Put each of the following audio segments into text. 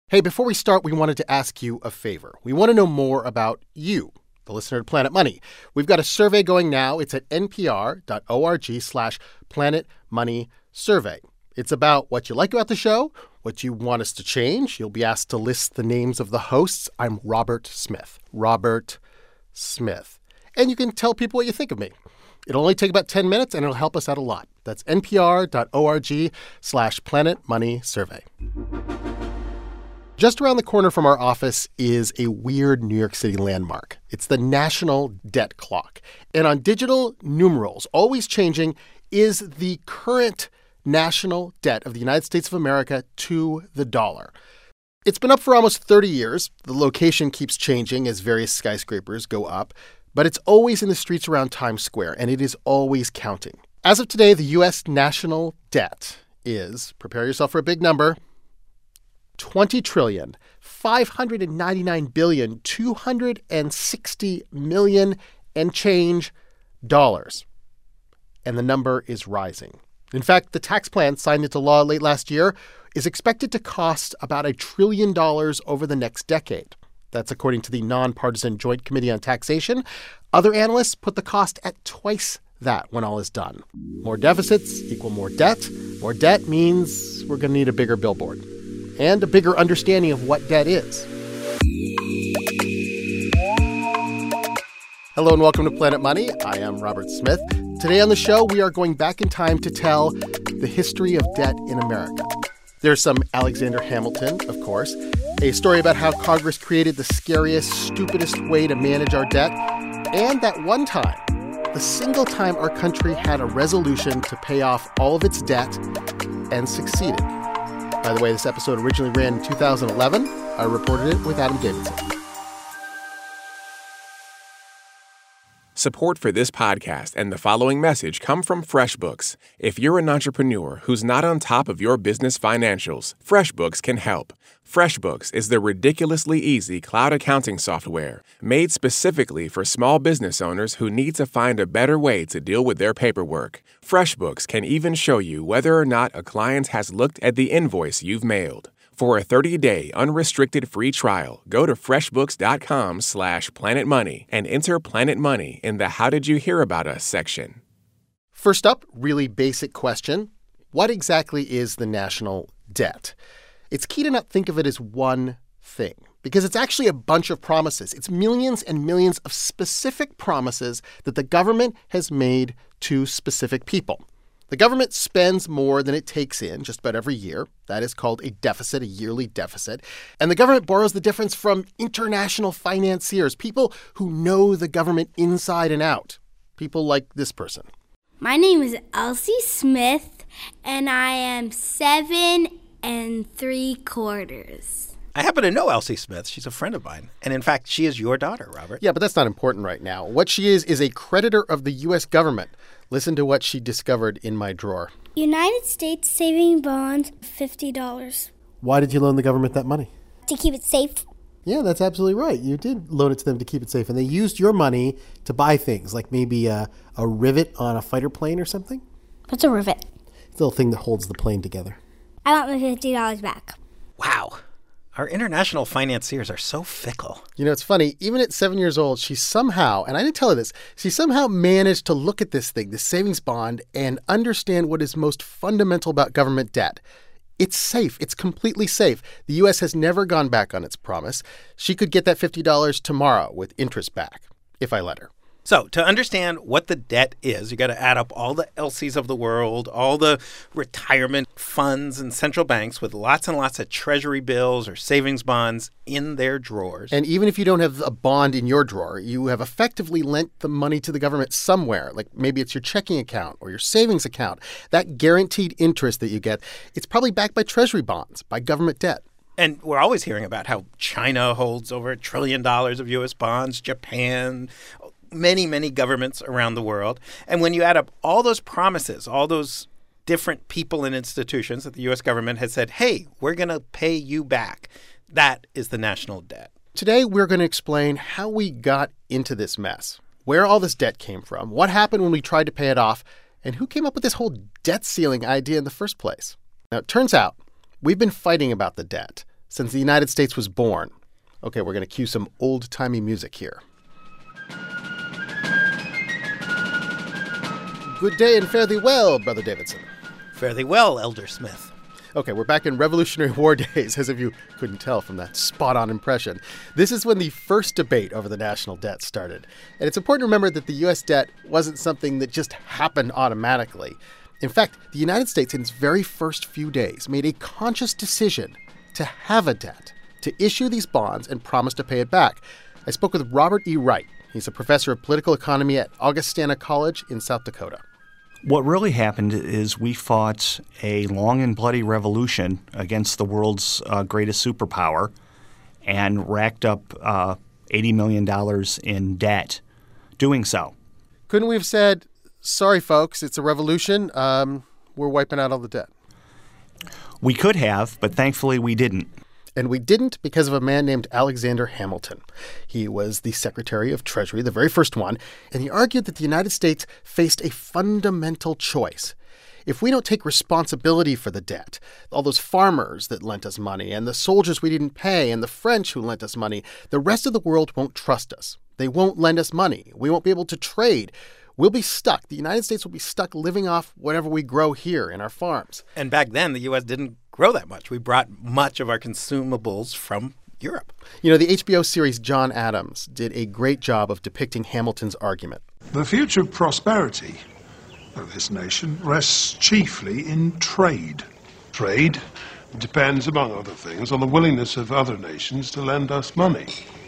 Hey, before we start, we wanted to ask you a favor. We want to know more about you, the listener to Planet Money. We've got a survey going now. It's at npr.org/Planet Money Survey. It's about what you like about the show, what you want us to change. You'll be asked to list the names of the hosts. I'm Robert Smith. Robert Smith. And you can tell people what you think of me. It'll only take about 10 minutes, and it'll help us out a lot. That's npr.org/Planet Money Survey. Just around the corner from our office is a weird New York City landmark. It's the National Debt Clock. And on digital numerals, always changing, is the current national debt of the United States of America to the dollar. It's been up for almost 30 years. The location keeps changing as various skyscrapers go up. But it's always in the streets around Times Square, and it is always counting. As of today, the U.S. national debt is, prepare yourself for a big number, $20,599,260,000,000 and change dollars. And the number is rising. In fact, the tax plan signed into law late last year is expected to cost about $1 trillion over the next decade. That's according to the Nonpartisan Joint Committee on Taxation. Other analysts put the cost at twice that when all is done. More deficits equal more debt. More debt means we're going to need a bigger billboard and a bigger understanding of what debt is. Hello and welcome to Planet Money. I am Robert Smith. Today on the show, we are going back in time to tell the history of debt in America. There's some Alexander Hamilton, of course, a story about how Congress created the scariest, stupidest way to manage our debt, and that one time, the single time our country had a resolution to pay off all of its debt and succeeded. By the way, this episode originally ran in 2011. I reported it with Adam Davidson. Support for this podcast and the following message come from FreshBooks. If you're an entrepreneur who's not on top of your business financials, FreshBooks can help. FreshBooks is the ridiculously easy cloud accounting software made specifically for small business owners who need to find a better way to deal with their paperwork. FreshBooks can even show you whether or not a client has looked at the invoice you've mailed. For a 30-day unrestricted free trial, go to freshbooks.com/planetmoney and enter Planet Money in the How Did You Hear About Us section. First up, really basic question. What exactly is the national debt? It's key to not think of it as one thing, because it's actually a bunch of promises. It's millions and millions of specific promises that the government has made to specific people. The government spends more than it takes in just about every year. That is called a deficit, a yearly deficit. And the government borrows the difference from international financiers, people who know the government inside and out. People like this person. My name is Elsie Smith, and I am 7 3/4. I happen to know Elsie Smith. She's a friend of mine. And in fact, she is your daughter, Robert. Yeah, but that's not important right now. What she is a creditor of the U.S. government. Listen to what she discovered in my drawer. United States saving bonds, $50. Why did you loan the government that money? To keep it safe. Yeah, that's absolutely right. You did loan it to them to keep it safe. And they used your money to buy things, like maybe a rivet on a fighter plane or something? What's a rivet? It's the little thing that holds the plane together. I want my $50 back. Wow. Our international financiers are so fickle. You know, it's funny. Even at 7 years old, she somehow, and I didn't tell her this, she somehow managed to look at this thing, this savings bond, and understand what is most fundamental about government debt. It's safe. It's completely safe. The U.S. has never gone back on its promise. She could get that $50 tomorrow with interest back, if I let her. So to understand what the debt is, you got to add up all the Elsies of the world, all the retirement funds and central banks with lots and lots of treasury bills or savings bonds in their drawers. And even if you don't have a bond in your drawer, you have effectively lent the money to the government somewhere. Like maybe it's your checking account or your savings account. That guaranteed interest that you get, it's probably backed by treasury bonds, by government debt. And we're always hearing about how China holds over $1 trillion of U.S. bonds, Japan, many, many governments around the world. And when you add up all those promises, all those different people and institutions that the U.S. government has said, hey, we're going to pay you back, that is the national debt. Today, we're going to explain how we got into this mess, where all this debt came from, what happened when we tried to pay it off, and who came up with this whole debt ceiling idea in the first place. Now, it turns out we've been fighting about the debt since the United States was born. Okay, we're going to cue some old-timey music here. Good day and fare thee well, Brother Davidson. Fare thee well, Elder Smith. Okay, we're back in Revolutionary War days, as if you couldn't tell from that spot-on impression. This is when the first debate over the national debt started. And it's important to remember that the U.S. debt wasn't something that just happened automatically. In fact, the United States, in its very first few days, made a conscious decision to have a debt, to issue these bonds and promise to pay it back. I spoke with Robert E. Wright. He's a professor of political economy at Augustana College in South Dakota. What really happened is we fought a long and bloody revolution against the world's greatest superpower and racked up $80 million in debt doing so. Couldn't we have said, sorry, folks, it's a revolution, we're wiping out all the debt? We could have, but thankfully we didn't. And we didn't because of a man named Alexander Hamilton. He was the Secretary of Treasury, the very first one, and he argued that the United States faced a fundamental choice. If we don't take responsibility for the debt, all those farmers that lent us money and the soldiers we didn't pay and the French who lent us money, the rest of the world won't trust us. They won't lend us money. We won't be able to trade. We'll be stuck. The United States will be stuck living off whatever we grow here in our farms. And back then, the U.S. didn't grow that much. We brought much of our consumables from Europe. You know, the HBO series John Adams did a great job of depicting Hamilton's argument. The future prosperity of this nation rests chiefly in trade. Trade depends, among other things, on the willingness of other nations to lend us money.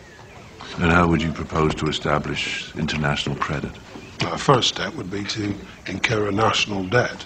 And how would you propose to establish international credit? Our first step would be to incur a national debt.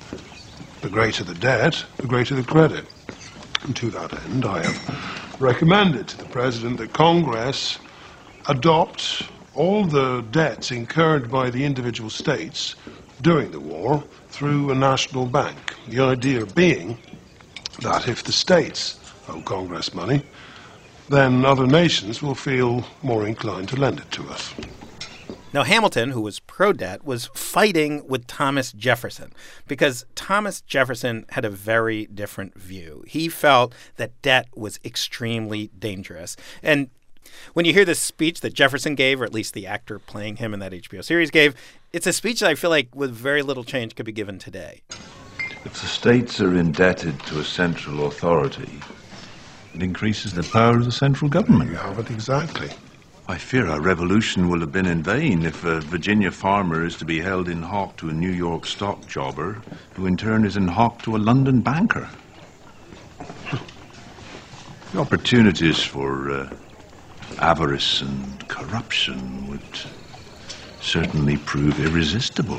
The greater the debt, the greater the credit. And to that end, I have recommended to the President that Congress adopt all the debts incurred by the individual states during the war through a national bank. The idea being that if the states owe Congress money, then other nations will feel more inclined to lend it to us. Now, Hamilton, who was pro-debt, was fighting with Thomas Jefferson because Thomas Jefferson had a very different view. He felt that debt was extremely dangerous. And when you hear this speech that Jefferson gave, or at least the actor playing him in that HBO series gave, it's a speech that I feel like with very little change could be given today. If the states are indebted to a central authority, it increases the power of the central government. You have it exactly. I fear our revolution will have been in vain if a Virginia farmer is to be held in hock to a New York stock jobber, who in turn is in hock to a London banker. The opportunities for avarice and corruption would certainly prove irresistible.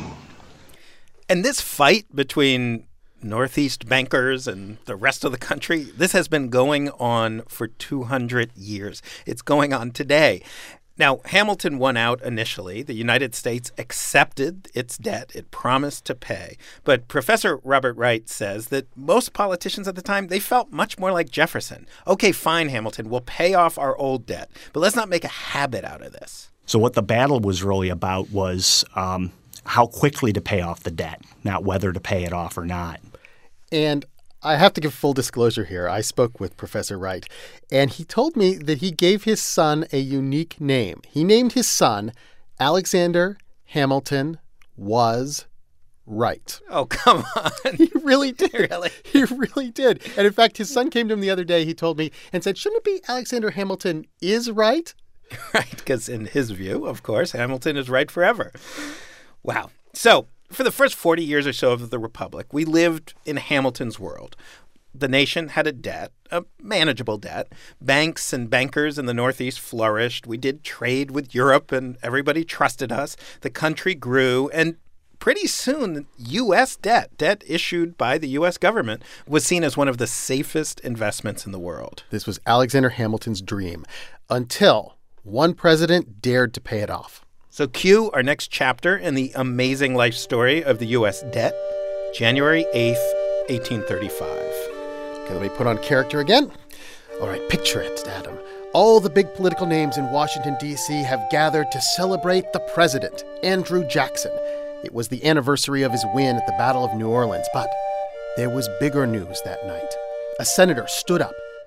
And this fight between Northeast bankers and the rest of the country, this has been going on for 200 years. It's going on today. Now, Hamilton won out initially. The United States accepted its debt. It promised to pay. But Professor Robert Wright says that most politicians at the time, they felt much more like Jefferson. Okay, fine, Hamilton, we'll pay off our old debt, but let's not make a habit out of this. So what the battle was really about was how quickly to pay off the debt, not whether to pay it off or not. And I have to give full disclosure here. I spoke with Professor Wright, and he told me that he gave his son a unique name. He named his son Alexander Hamilton was Wright. Oh, come on. He really did. Really? He really did. And in fact, his son came to him the other day, he told me, and said, shouldn't it be Alexander Hamilton is right? Right, because in his view, of course, Hamilton is right forever. Wow. So for the first 40 years or so of the Republic, we lived in Hamilton's world. The nation had a debt, a manageable debt. Banks and bankers in the Northeast flourished. We did trade with Europe, and everybody trusted us. The country grew, and pretty soon, U.S. debt issued by the U.S. government, was seen as one of the safest investments in the world. This was Alexander Hamilton's dream, until one president dared to pay it off. So cue our next chapter in the amazing life story of the U.S. debt, January 8th, 1835. Okay, let me put on character again. All right, picture it, Adam. All the big political names in Washington, D.C. have gathered to celebrate the president, Andrew Jackson. It was the anniversary of his win at the Battle of New Orleans, but there was bigger news that night. A senator stood up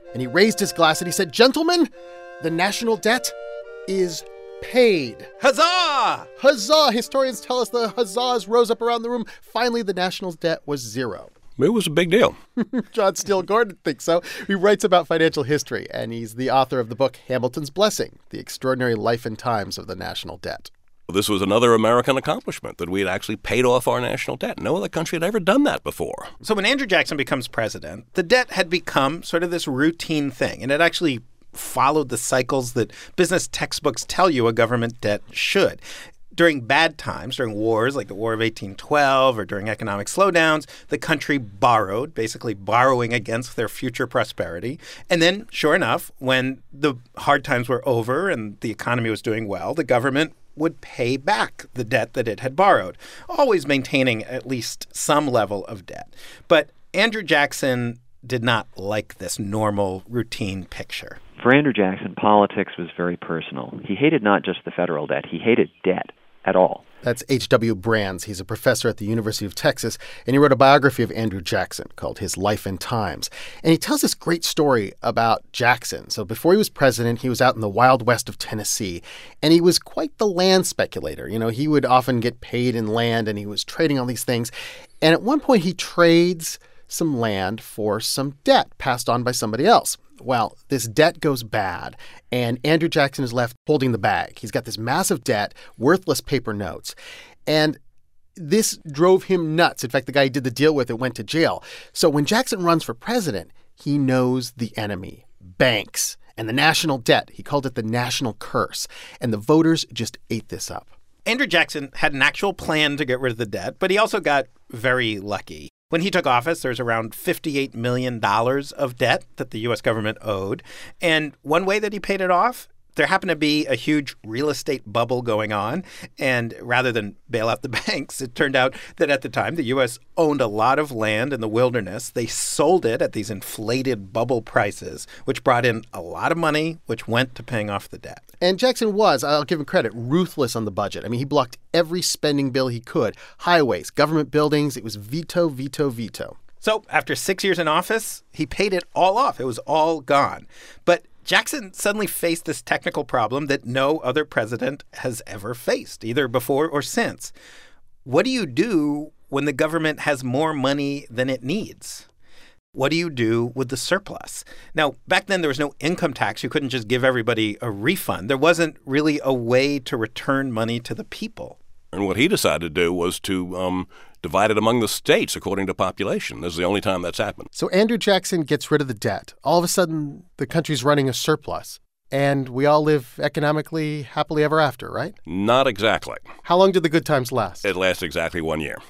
And he raised his glass and he said, "Gentlemen, the national debt is paid." Huzzah! Huzzah! Historians tell us the huzzahs rose up around the room. Finally, the national debt was zero. It was a big deal. John Steele Gordon thinks so. He writes about financial history, and he's the author of the book Hamilton's Blessing, The Extraordinary Life and Times of the National Debt. This was another American accomplishment, that we had actually paid off our national debt. No other country had ever done that before. So when Andrew Jackson becomes president, the debt had become sort of this routine thing, and it actually followed the cycles that business textbooks tell you a government debt should. During bad times, during wars like the War of 1812 or during economic slowdowns, the country borrowed, basically borrowing against their future prosperity. And then, sure enough, when the hard times were over and the economy was doing well, the government would pay back the debt that it had borrowed, always maintaining at least some level of debt. But Andrew Jackson did not like this normal, routine picture. For Andrew Jackson, politics was very personal. He hated not just the federal debt, he hated debt at all. That's H.W. Brands. He's a professor at the University of Texas, and he wrote a biography of Andrew Jackson called His Life and Times. And he tells this great story about Jackson. So before he was president, he was out in the wild west of Tennessee, and he was quite the land speculator. You know, he would often get paid in land, and he was trading all these things. And at one point, he trades some land for some debt passed on by somebody else. Well, this debt goes bad, and Andrew Jackson is left holding the bag. He's got this massive debt, worthless paper notes, and this drove him nuts. In fact, the guy he did the deal with went to jail. So when Jackson runs for president, he knows the enemy, banks, and the national debt. He called it the national curse, and the voters just ate this up. Andrew Jackson had an actual plan to get rid of the debt, but he also got very lucky. When he took office, there was around $58 million of debt that the U.S. government owed. And one way that he paid it off, there happened to be a huge real estate bubble going on. And rather than bail out the banks, it turned out that at the time, the U.S. owned a lot of land in the wilderness. They sold it at these inflated bubble prices, which brought in a lot of money, which went to paying off the debt. And Jackson was, I'll give him credit, ruthless on the budget. I mean, he blocked every spending bill he could. Highways, government buildings, it was veto, veto, veto. So after 6 years in office, he paid it all off. It was all gone. But Jackson suddenly faced this technical problem that no other president has ever faced, either before or since. What do you do when the government has more money than it needs? What do you do with the surplus? Now, back then, there was no income tax. You couldn't just give everybody a refund. There wasn't really a way to return money to the people. And what he decided to do was to divide it among the states according to population. This is the only time that's happened. So Andrew Jackson gets rid of the debt. All of a sudden, the country's running a surplus. And we all live economically happily ever after, right? Not exactly. How long did the good times last? It lasted exactly 1 year.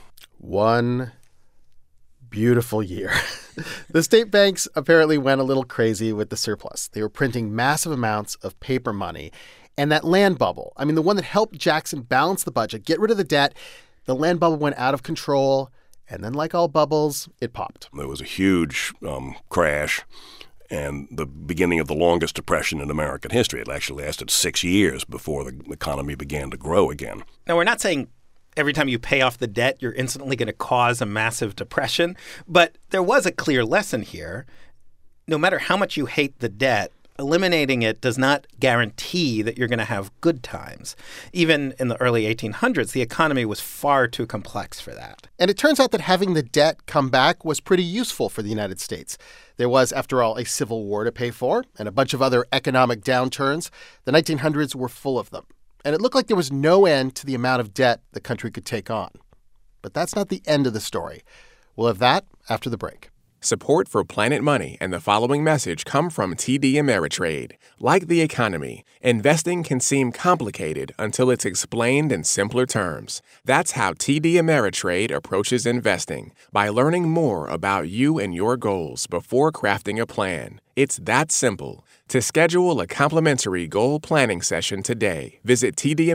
1 beautiful year. The state banks apparently went a little crazy with the surplus. They were printing massive amounts of paper money. And that land bubble, I mean, the one that helped Jackson balance the budget, get rid of the debt, the land bubble went out of control. And then, like all bubbles, it popped. There was a huge crash and the beginning of the longest depression in American history. It actually lasted 6 years before the economy began to grow again. Now, we're not saying every time you pay off the debt, you're instantly going to cause a massive depression. But there was a clear lesson here. No matter how much you hate the debt, eliminating it does not guarantee that you're going to have good times. Even in the early 1800s, the economy was far too complex for that. And it turns out that having the debt come back was pretty useful for the United States. There was, after all, a civil war to pay for and a bunch of other economic downturns. The 1900s were full of them. And it looked like there was no end to the amount of debt the country could take on. But that's not the end of the story. We'll have that after the break. Support for Planet Money and the following message come from TD Ameritrade. Like the economy, investing can seem complicated until it's explained in simpler terms. That's how TD Ameritrade approaches investing, by learning more about you and your goals before crafting a plan. It's that simple. To schedule a complimentary goal planning session today, visit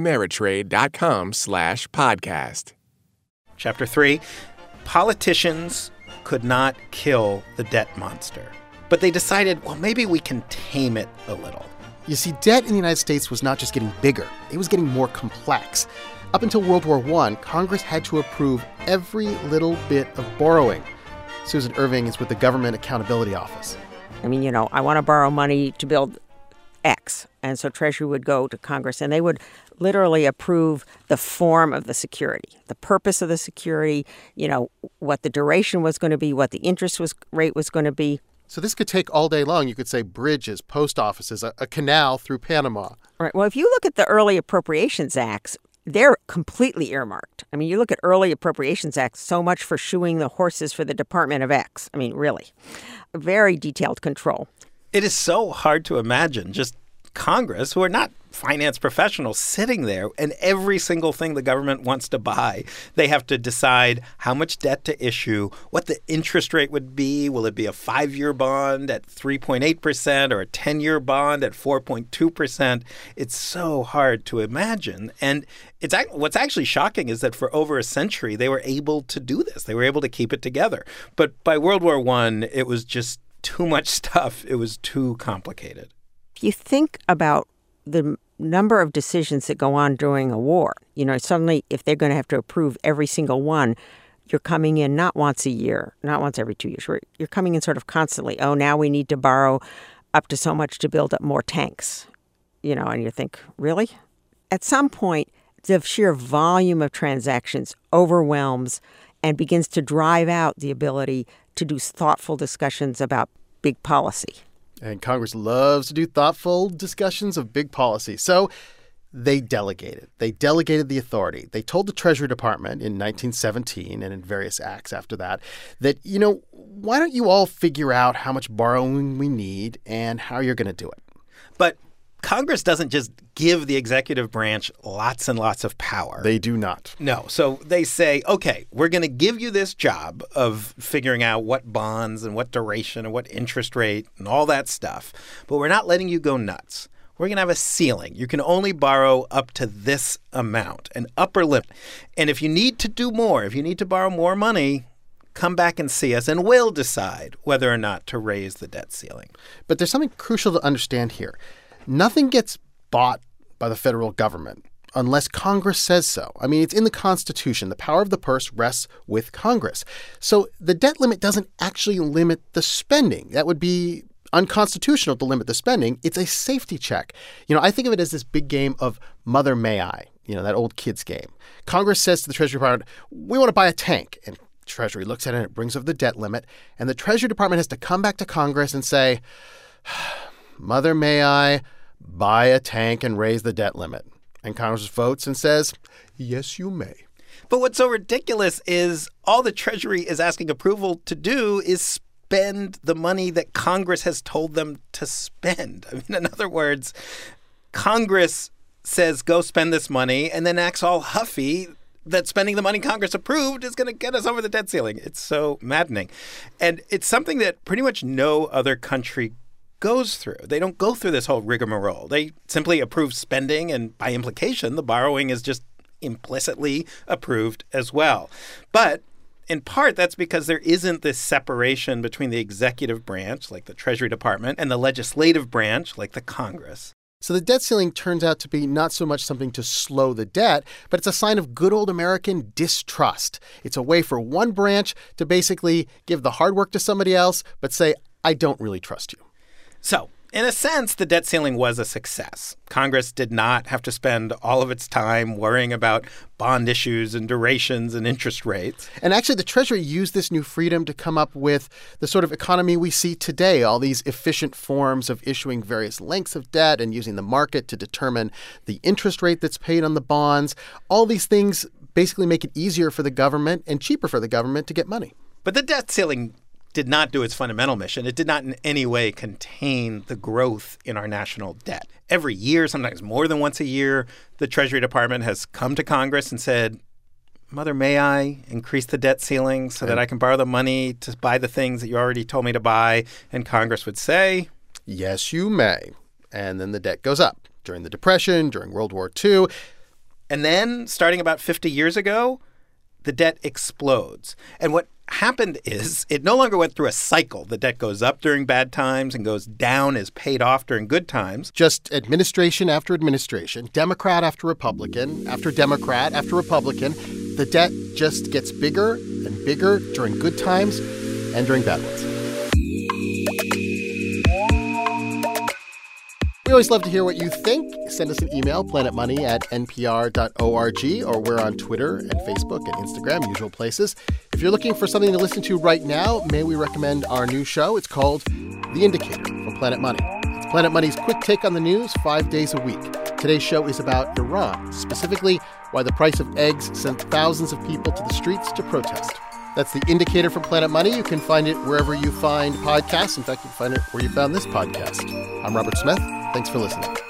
tdameritrade.com/podcast. Chapter 3, Politicians could not kill the debt monster. But they decided, well, maybe we can tame it a little. You see, debt in the United States was not just getting bigger, it was getting more complex. Up until World War I, Congress had to approve every little bit of borrowing. Susan Irving is with the Government Accountability Office. I mean, I want to borrow money to build X. And so Treasury would go to Congress and they would literally approve the form of the security, the purpose of the security, what the duration was going to be, what the interest rate was going to be. So this could take all day long. You could say bridges, post offices, a canal through Panama. Right. Well, if you look at the early Appropriations Acts, they're completely earmarked. I mean, you look at early Appropriations Acts, so much for shoeing the horses for the Department of X. I mean, really. Very detailed control. It is so hard to imagine just Congress, who are not finance professionals, sitting there, and every single thing the government wants to buy, they have to decide how much debt to issue, what the interest rate would be. Will it be a 5-year bond at 3.8% or a 10-year bond at 4.2%? It's so hard to imagine. And what's actually shocking is that for over a century, they were able to do this. They were able to keep it together. But by World War I, it was just too much stuff. It was too complicated. If you think about the number of decisions that go on during a war, suddenly if they're going to have to approve every single one, you're coming in not once a year, not once every 2 years. You're coming in sort of constantly. Oh, now we need to borrow up to so much to build up more tanks, and you think, really? At some point, the sheer volume of transactions overwhelms and begins to drive out the ability to do thoughtful discussions about big policy. And Congress loves to do thoughtful discussions of big policy. So they delegated. They delegated the authority. They told the Treasury Department in 1917 and in various acts after that, why don't you all figure out how much borrowing we need and how you're going to do it? But Congress doesn't just give the executive branch lots and lots of power. They do not. No. So they say, okay, we're going to give you this job of figuring out what bonds and what duration and what interest rate and all that stuff, but we're not letting you go nuts. We're going to have a ceiling. You can only borrow up to this amount, an upper limit. And if you need to do more, if you need to borrow more money, come back and see us, and we'll decide whether or not to raise the debt ceiling. But there's something crucial to understand here. Nothing gets bought by the federal government unless Congress says so. I mean, it's in the Constitution. The power of the purse rests with Congress. So the debt limit doesn't actually limit the spending. That would be unconstitutional to limit the spending. It's a safety check. I think of it as this big game of Mother May I, that old kids game. Congress says to the Treasury Department, we want to buy a tank. And Treasury looks at it and it brings up the debt limit. And the Treasury Department has to come back to Congress and say, Mother May I buy a tank and raise the debt limit? And Congress votes and says, yes, you may. But what's so ridiculous is all the Treasury is asking approval to do is spend the money that Congress has told them to spend. I mean, in other words, Congress says, go spend this money, and then acts all huffy that spending the money Congress approved is going to get us over the debt ceiling. It's so maddening. And it's something that pretty much no other country goes through. They don't go through this whole rigmarole. They simply approve spending, and by implication, the borrowing is just implicitly approved as well. But in part, that's because there isn't this separation between the executive branch, like the Treasury Department, and the legislative branch, like the Congress. So the debt ceiling turns out to be not so much something to slow the debt, but it's a sign of good old American distrust. It's a way for one branch to basically give the hard work to somebody else, but say, I don't really trust you. So, in a sense, the debt ceiling was a success. Congress did not have to spend all of its time worrying about bond issues and durations and interest rates. And actually, the Treasury used this new freedom to come up with the sort of economy we see today, all these efficient forms of issuing various lengths of debt and using the market to determine the interest rate that's paid on the bonds. All these things basically make it easier for the government and cheaper for the government to get money. But the debt ceiling did not do its fundamental mission. It did not in any way contain the growth in our national debt. Every year, sometimes more than once a year, the Treasury Department has come to Congress and said, Mother, may I increase the debt ceiling so that I can borrow the money to buy the things that you already told me to buy? And Congress would say, yes, you may. And then the debt goes up during the Depression, during World War II. And then, starting about 50 years ago, the debt explodes. And what happened is it no longer went through a cycle. The debt goes up during bad times and goes down as paid off during good times. Just administration after administration, Democrat after Republican, after Democrat after Republican, the debt just gets bigger and bigger during good times and during bad ones. always love to hear what you think. Send us an email, planetmoney@npr.org, or we're on Twitter and Facebook and Instagram, usual places. If you're looking for something to listen to right now, may we recommend our new show? It's called The Indicator from Planet Money. It's Planet Money's quick take on the news 5 days a week. Today's show is about Iran, specifically why the price of eggs sent thousands of people to the streets to protest. That's The Indicator from Planet Money. You can find it wherever you find podcasts. In fact, you can find it where you found this podcast. I'm Robert Smith. Thanks for listening.